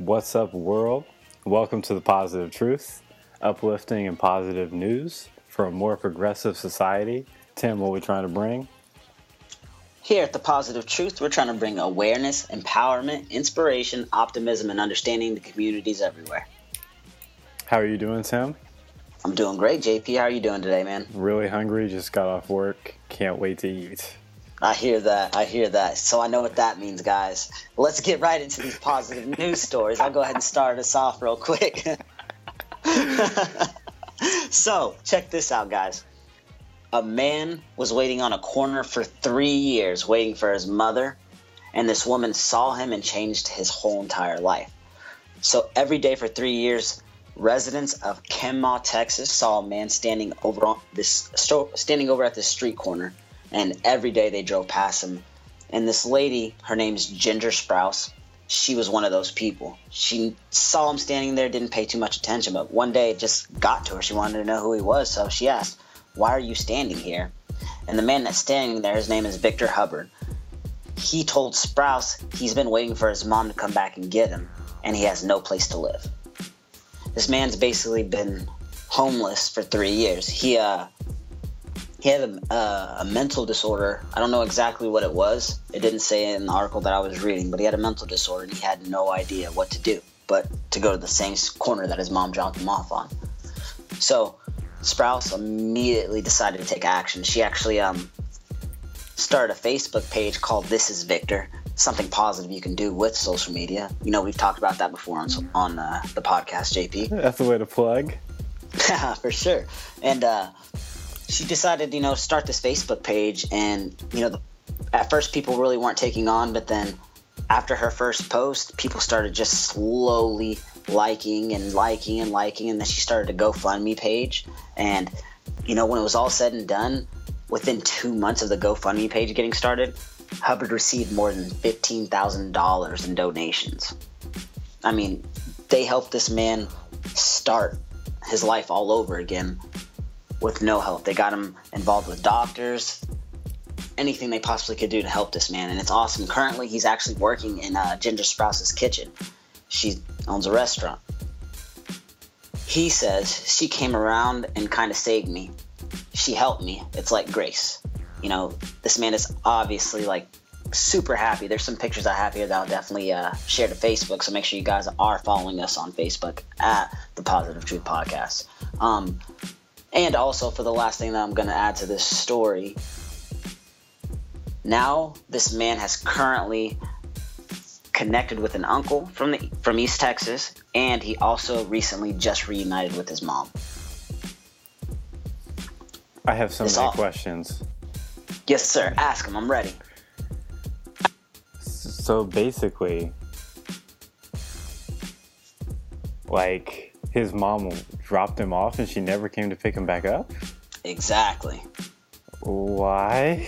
What's up, world? Welcome to the Positive Truth, uplifting and positive news for a more progressive society. Tim, what are we trying to bring? Here at the Positive Truth, we're trying to bring awareness, empowerment, inspiration, optimism, and understanding to communities everywhere. How are you doing, Tim? I'm doing great, JP. How are you doing today, man? Really hungry, just got off work. Can't wait to eat. I hear that. So I know what that means, guys. Let's get right into these positive news stories. I'll go ahead and start us off real quick. So, check this out, guys. A man was waiting on a corner for 3 years, waiting for his mother, and this woman saw him and changed his whole entire life. So every day for 3 years, residents of Kenmore, Texas, saw a man standing over at this street corner. And every day they drove past him. And this lady, her name's Ginger Sprouse, she was one of those people. She saw him standing there, didn't pay too much attention, but one day it just got to her. She wanted to know who he was, so she asked, "Why are you standing here?" And the man that's standing there, his name is Victor Hubbard. He told Sprouse he's been waiting for his mom to come back and get him, and he has no place to live. This man's basically been homeless for 3 years. He had a mental disorder. I don't know exactly what it was. It didn't say in the article that I was reading, but he had a mental disorder and he had no idea what to do but to go to the same corner that his mom dropped him off on. So Sprouse immediately decided to take action. She actually started a Facebook page called This Is Victor, something positive you can do with social media. You know, we've talked about that before on the podcast, JP. That's the way to plug. For sure. And she decided, to start this Facebook page, and, at first people really weren't taking on, but then after her first post, people started just slowly liking, and then she started a GoFundMe page, and, when it was all said and done, within 2 months of the GoFundMe page getting started, Hubbard received more than $15,000 in donations. I mean, they helped this man start his life all over again with no help. They got him involved with doctors, anything they possibly could do to help this man, and it's awesome. Currently, he's actually working in Ginger Sprouse's kitchen. She owns a restaurant. He says, "She came around and kind of saved me. She helped me. It's like grace." This man is obviously super happy. There's some pictures I have here that I'll definitely share to Facebook, so make sure you guys are following us on Facebook at the Positive Truth Podcast. And also, for the last thing that I'm going to add to this story, now this man has currently connected with an uncle from East Texas, and he also recently just reunited with his mom. I have so many questions. Yes, sir. Ask him. I'm ready. So basically, his mom dropped him off and she never came to pick him back up? Exactly. Why?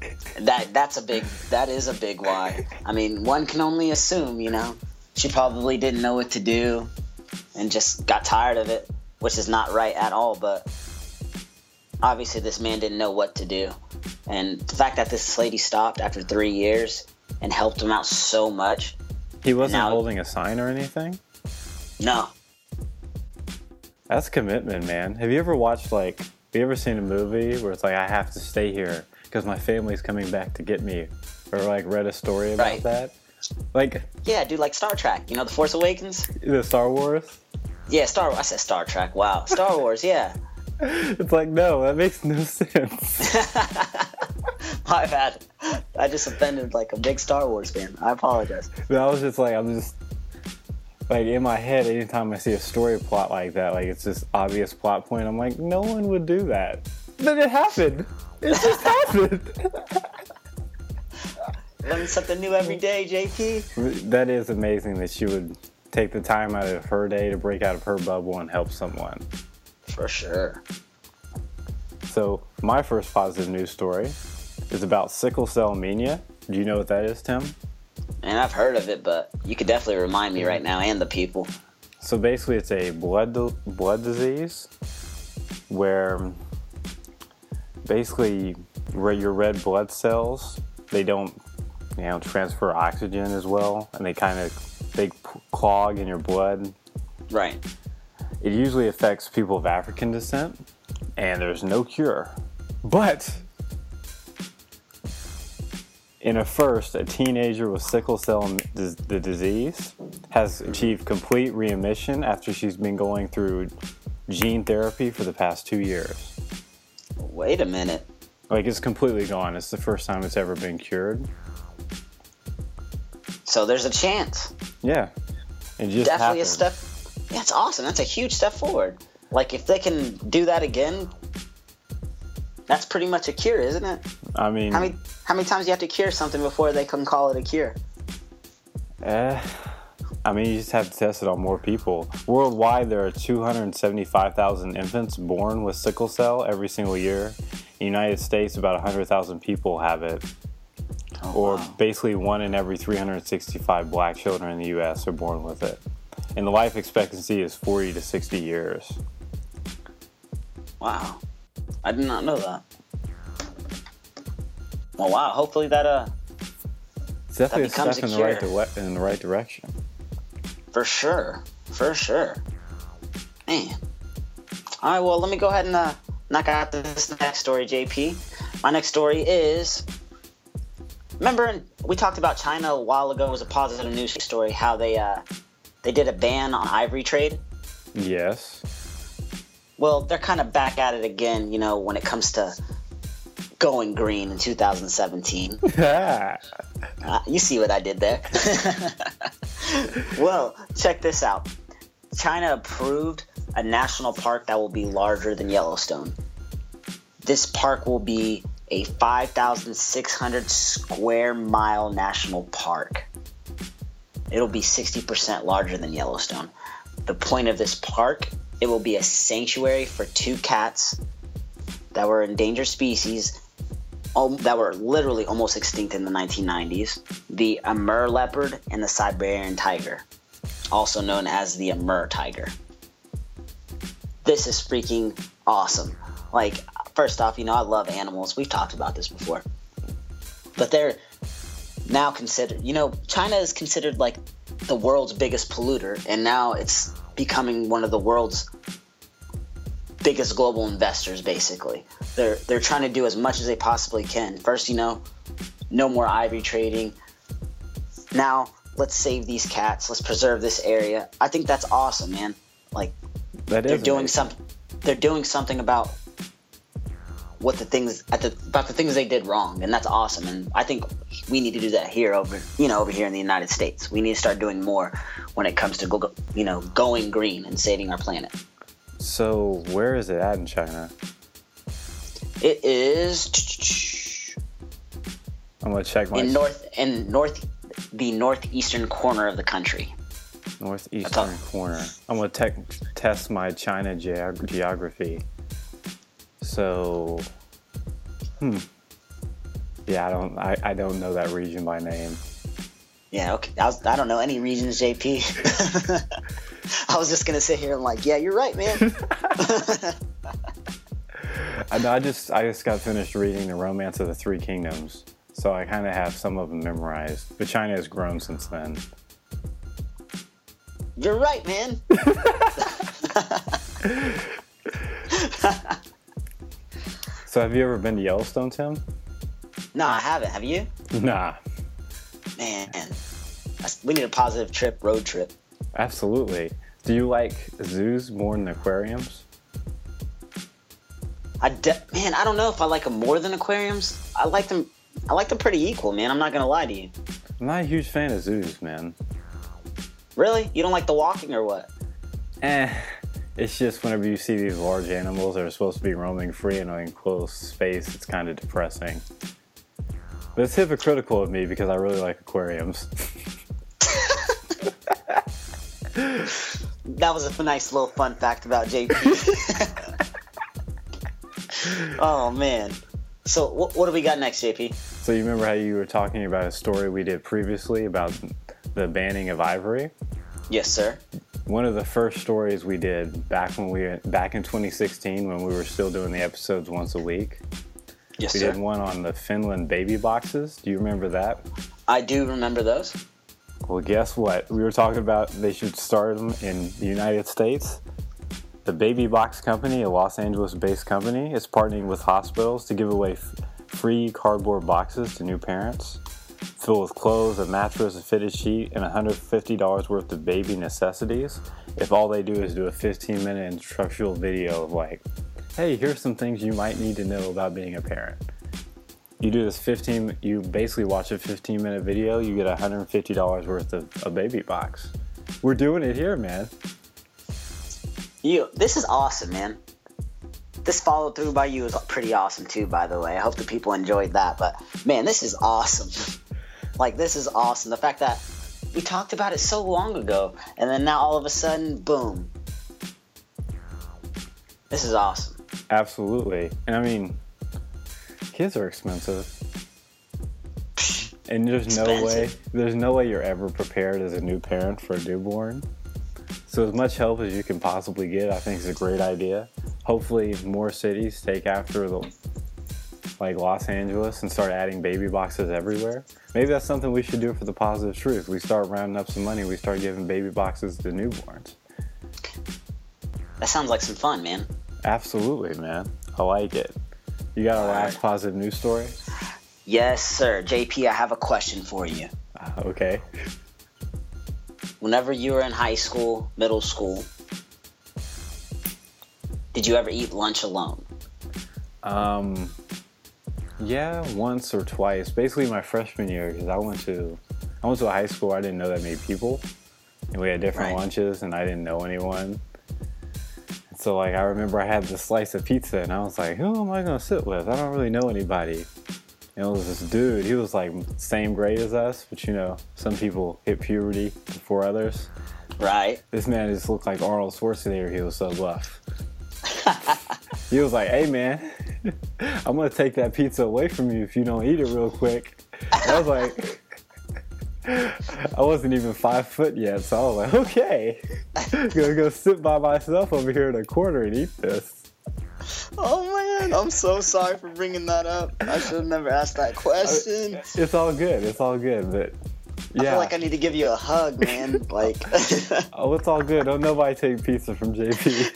That is a big why. I mean, one can only assume, She probably didn't know what to do and just got tired of it, which is not right at all, but obviously this man didn't know what to do. And the fact that this lady stopped after 3 years and helped him out so much. He wasn't holding a sign or anything? No. That's commitment, man. Have you ever seen a movie where it's I have to stay here because my family's coming back to get me? Or read a story about that? Yeah, dude, like Star Trek. The Force Awakens? The Star Wars? Yeah, Star Wars. I said Star Trek. Wow. Star Wars, yeah. It's no, that makes no sense. My bad. I just offended a big Star Wars fan. I apologize. But I was just in my head, anytime I see a story plot like that, it's this obvious plot point, I'm no one would do that. But it happened. It just happened. Learn something new every day, JP. That is amazing that she would take the time out of her day to break out of her bubble and help someone. For sure. So, my first positive news story is about sickle cell anemia. Do you know what that is, Tim? And I've heard of it, but you could definitely remind me right now and the people. So basically it's a blood disease where basically your red blood cells, they don't transfer oxygen as well, and they clog in your blood. Right. It usually affects people of African descent, and there's no cure. But in a first, a teenager with sickle cell the disease has achieved complete remission after she's been going through gene therapy for the past 2 years. Wait a minute. Like, it's completely gone. It's the first time it's ever been cured. So there's a chance. Yeah. It just Definitely happened. a step. That's awesome. That's a huge step forward. Like, if they can do that again, that's pretty much a cure, isn't it? I mean... How many times do you have to cure something before they can call it a cure? I mean, you just have to test it on more people. Worldwide, there are 275,000 infants born with sickle cell every single year. In the United States, about 100,000 people have it. Or basically 1 in every 365 black children in the U.S. are born with it. And the life expectancy is 40 to 60 years. Wow. I did not know that. Well, wow. Hopefully that It's definitely a becomes step a in the right direction. For sure. For sure. Man. All right, well, let me go ahead and knock out this next story, JP. My next story is... Remember, we talked about China a while ago. It was a positive news story, how they did a ban on ivory trade. Yes. Well, they're kind of back at it again, you know, when it comes to going green in 2017. You see what I did there. Well, check this out. China approved a national park that will be larger than Yellowstone. This park will be a 5,600 square mile national park. It'll be 60% larger than Yellowstone. The point of this park, it will be a sanctuary for 2 cats that were endangered species that were literally almost extinct in the 1990s. The Amur leopard and the Siberian tiger, also known as the Amur tiger. This is freaking awesome. Like, first off, you know, I love animals. We've talked about this before. But they're now considered, you know, China is considered like the world's biggest polluter, and now it's becoming one of the world's biggest global investors, basically. They're trying to do as much as they possibly can. First, you know, no more ivory trading. Now, let's save these cats. Let's preserve this area. I think that's awesome, man. Like, they're doing something about the things they did wrong, and that's awesome. And I think we need to do that over here in the United States. We need to start doing more when it comes to going green and saving our planet. So where is it at in China? It is. I'm gonna check my the northeastern corner of the country. Northeastern corner. I'm gonna test my China geography. So, yeah, I don't know that region by name. Yeah, okay. I don't know any regions, JP. I was just gonna sit here and yeah, you're right, man. I just got finished reading The Romance of the Three Kingdoms, so I kind of have some of them memorized. But China has grown since then. You're right, man. So have you ever been to Yellowstone, Tim? No, I haven't. Have you? Nah. Man, we need a positive road trip. Absolutely. Do you like zoos more than aquariums? Man, I don't know if I like them more than aquariums. I like them pretty equal, man. I'm not gonna lie to you. I'm not a huge fan of zoos, man. Really? You don't like the walking or what? It's just whenever you see these large animals that are supposed to be roaming free in an enclosed space, it's kind of depressing. But it's hypocritical of me because I really like aquariums. That was a nice little fun fact about JP. Oh, man. So what do we got next, JP? So you remember how you were talking about a story we did previously about the banning of ivory? Yes, sir. One of the first stories we did back in 2016 when we were still doing the episodes once a week. Yes, we did one on the Finland baby boxes. Do you remember that? I do remember those. Well, guess what? We were talking about they should start them in the United States. The Baby Box Company, a Los Angeles-based company, is partnering with hospitals to give away free cardboard boxes to new parents, filled with clothes, a mattress, a fitted sheet, and $150 worth of baby necessities. If all they do is do a 15-minute instructional video of like, hey, here's some things you might need to know about being a parent. You do this you basically watch a 15-minute video, you get $150 worth of a baby box. We're doing it here, man. This is awesome, man. This follow through by you is pretty awesome too, by the way. I hope the people enjoyed that. But man, this is awesome. Like, this is awesome. The fact that we talked about it so long ago, and then now all of a sudden, boom. This is awesome. Absolutely. And I mean, kids are expensive. And there's no way you're ever prepared as a new parent for a newborn. So as much help as you can possibly get, I think is a great idea. Hopefully more cities take after like Los Angeles and start adding baby boxes everywhere. Maybe that's something we should do for the Positive Truth. We start rounding up some money, we start giving baby boxes to newborns. That sounds like some fun, man. Absolutely, man. I like it. You got a last positive news story? Yes, sir. JP, I have a question for you. Okay. Whenever you were in high school, middle school, did you ever eat lunch alone? Yeah, once or twice. Basically my freshman year, because I went to a high school where I didn't know that many people, and we had different lunches, and I didn't know anyone. And so, like, I remember I had this slice of pizza, and I was like, who am I gonna sit with? I don't really know anybody. And it was this dude. He was like same grade as us, but you know, some people hit puberty before others. Right. This man just looked like Arnold Schwarzenegger. He was so buff. He was like, hey man, I'm gonna take that pizza away from you if you don't eat it real quick. And I was like, I wasn't even 5 foot yet, so I was like, okay, gonna go sit by myself over here in a corner and eat this. Oh man, I'm so sorry for bringing that up. I should have never asked that question. It's all good, but yeah. I feel like I need to give you a hug, man. Like, oh, it's all good. Don't nobody take pizza from JP.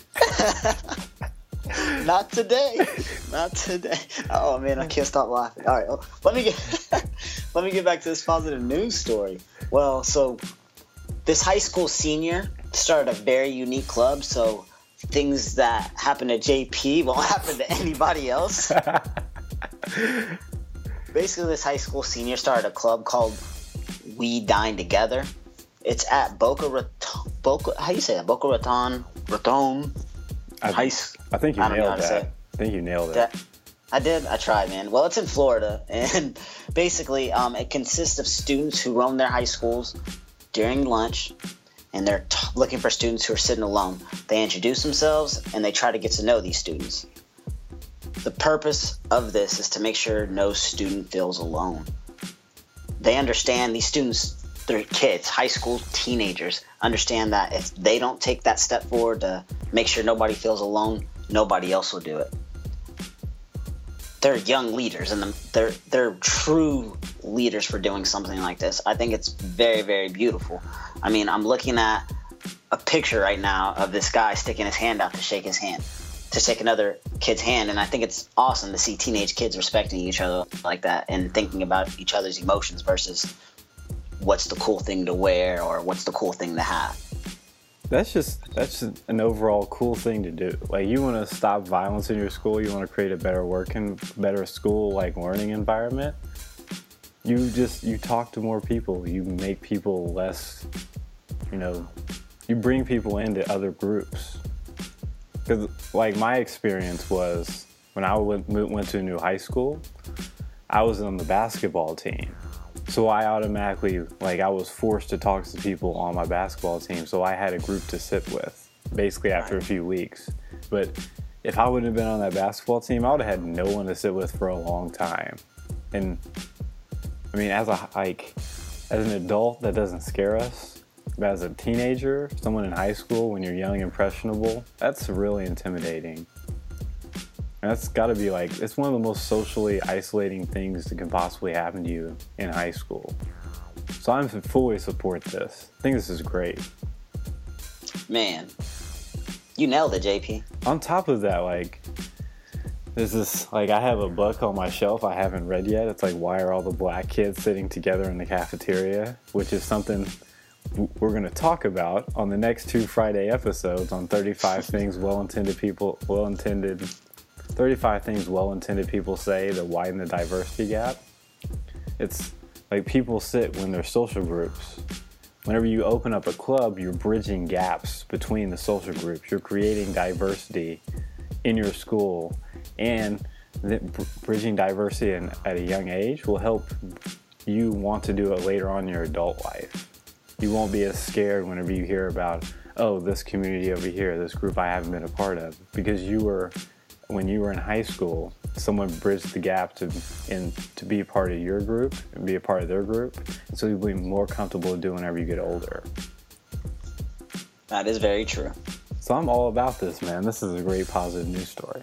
Not today. Not today. Oh man, I can't stop laughing. All right, well, let me get back to this positive news story. Well, so this high school senior started a very unique club. So things that happen to JP won't happen to anybody else. Basically, this high school senior started a club called We Dine Together. It's at Boca Raton. How you say that? Boca Raton. I think you nailed that. I think you nailed it. I did. I tried, man. Well, it's in Florida, and basically, it consists of students who roam their high schools during lunch, and they're looking for students who are sitting alone. They introduce themselves, and they try to get to know these students. The purpose of this is to make sure no student feels alone. They understand these students, they're kids, high school teenagers, understand that if they don't take that step forward to make sure nobody feels alone, nobody else will do it. They're young leaders, and they're true leaders for doing something like this. I think it's very, very beautiful. I mean, I'm looking at a picture right now of this guy sticking his hand out to shake another kid's hand, and I think it's awesome to see teenage kids respecting each other like that and thinking about each other's emotions versus what's the cool thing to wear or what's the cool thing to have. That's just an overall cool thing to do. Like, you want to stop violence in your school, you want to create a better school, like, learning environment. You talk to more people, you make people less, you bring people into other groups. Because, like, my experience was when I went to a new high school, I was on the basketball team. So I automatically, I was forced to talk to people on my basketball team. So I had a group to sit with, basically after a few weeks. But if I wouldn't have been on that basketball team, I would have had no one to sit with for a long time. And, I mean, as an adult, that doesn't scare us. But as a teenager, someone in high school, when you're young and impressionable, that's really intimidating. And that's got to be it's one of the most socially isolating things that can possibly happen to you in high school. So I'm fully support this. I think this is great. Man, you nailed it, JP. On top of that, like, there's this, like, I have a book on my shelf I haven't read yet. It's like, Why Are All the Black Kids Sitting Together in the Cafeteria? Which is something we're going to talk about on the next 2 Friday episodes on 35 things well-intended people say that widen the diversity gap. It's like people sit when they're social groups. Whenever you open up a club, you're bridging gaps between the social groups. You're creating diversity in your school, and bridging diversity at a young age will help you want to do it later on in your adult life. You won't be as scared whenever you hear about, oh, this community over here, this group I haven't been a part of, because when you were in high school, someone bridged the gap to be a part of your group and be a part of their group, so you'll be more comfortable doing whenever you get older. That is very true. So I'm all about this, man. This is a great positive news story.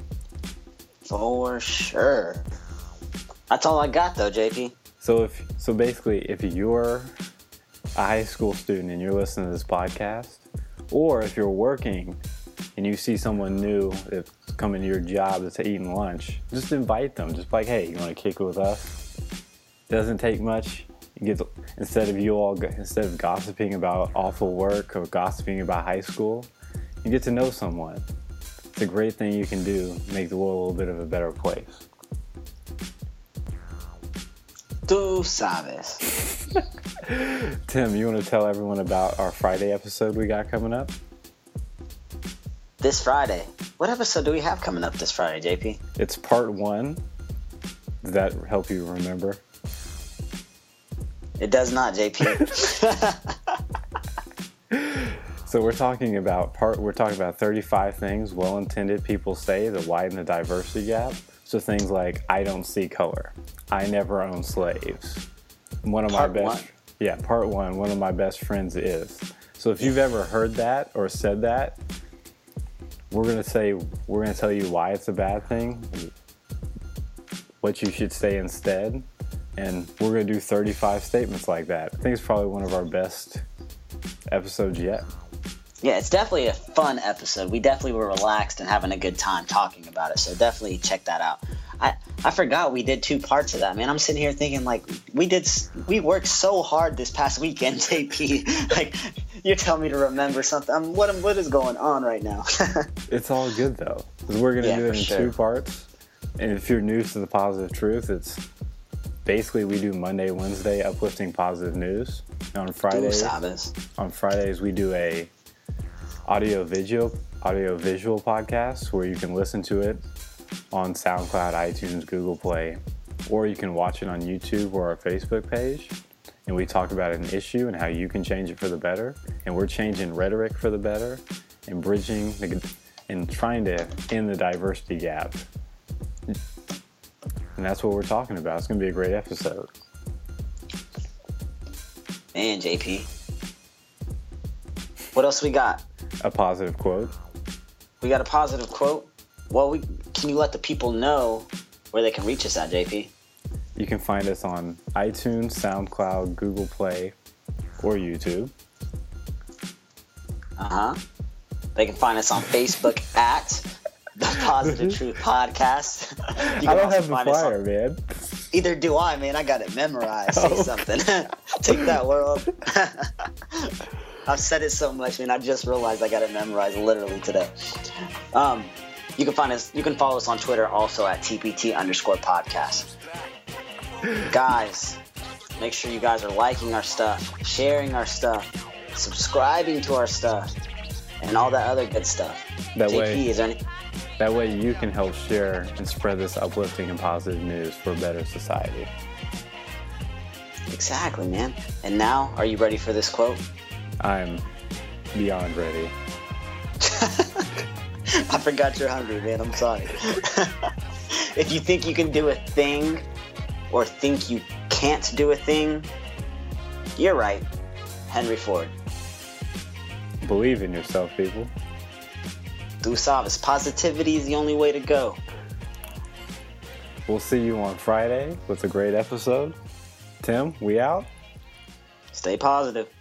For sure. That's all I got, though, JP. So basically, if you're a high school student and you're listening to this podcast, or if you're working and you see someone new that's coming to your job that's eating lunch, just invite them. Just like, hey, you want to kick it with us? Doesn't take much. You get instead of gossiping about awful work or gossiping about high school, you get to know someone. It's a great thing you can do to make the world a little bit of a better place. Tú sabes. Tim, you want to tell everyone about our Friday episode we got coming up? This Friday. What episode do we have coming up this Friday, JP? It's part 1. Does that help you remember? It does not, JP. So we're talking about 35 things well-intended people say that widen the diversity gap. So things like, I don't see color. I never own slaves. Part 1. One of my best friends is. So if you've ever heard that or said that, we're gonna tell you why it's a bad thing, what you should say instead, and we're gonna do 35 statements like that. I think it's probably one of our best episodes yet. Yeah, it's definitely a fun episode. We definitely were relaxed and having a good time talking about it, so definitely check that out. I forgot we did 2 parts of that, man. I'm sitting here thinking, like, we worked so hard this past weekend, JP. Like, you're telling me to remember something. What is going on right now? It's all good, though, because we're going to do it in sure. 2 parts. And if you're new to the Positive Truth, it's basically we do Monday, Wednesday, uplifting positive news. And on Fridays, we do a audio-visual podcast where you can listen to it on SoundCloud, iTunes, Google Play, or you can watch it on YouTube or our Facebook page. And we talk about an issue and how you can change it for the better. And we're changing rhetoric for the better and bridging and trying to end the diversity gap. And that's what we're talking about. It's going to be a great episode. Man, JP. What else we got? A positive quote. We got a positive quote? Well, can you let the people know where they can reach us at, JP? You can find us on iTunes, SoundCloud, Google Play, or YouTube. They can find us on Facebook at The Positive Truth Podcast. I don't have the flyer, man. Either do I, man. I got it memorized. Say something. Take that, world. I've said it so much, man. I just realized I got it memorized literally today. You can follow us on Twitter also at TPT_podcast. Guys, make sure you guys are liking our stuff, sharing our stuff, subscribing to our stuff, and all that other good stuff. That way you can help share and spread this uplifting and positive news for a better society. Exactly, man. And now, are you ready for this quote? I'm beyond ready. I forgot you're hungry, man. I'm sorry. If you think you can do a thing or think you can't do a thing, you're right. Henry Ford. Believe in yourself, people. Tú sabes, positivity is the only way to go. We'll see you on Friday with a great episode. Tim, we out? Stay positive.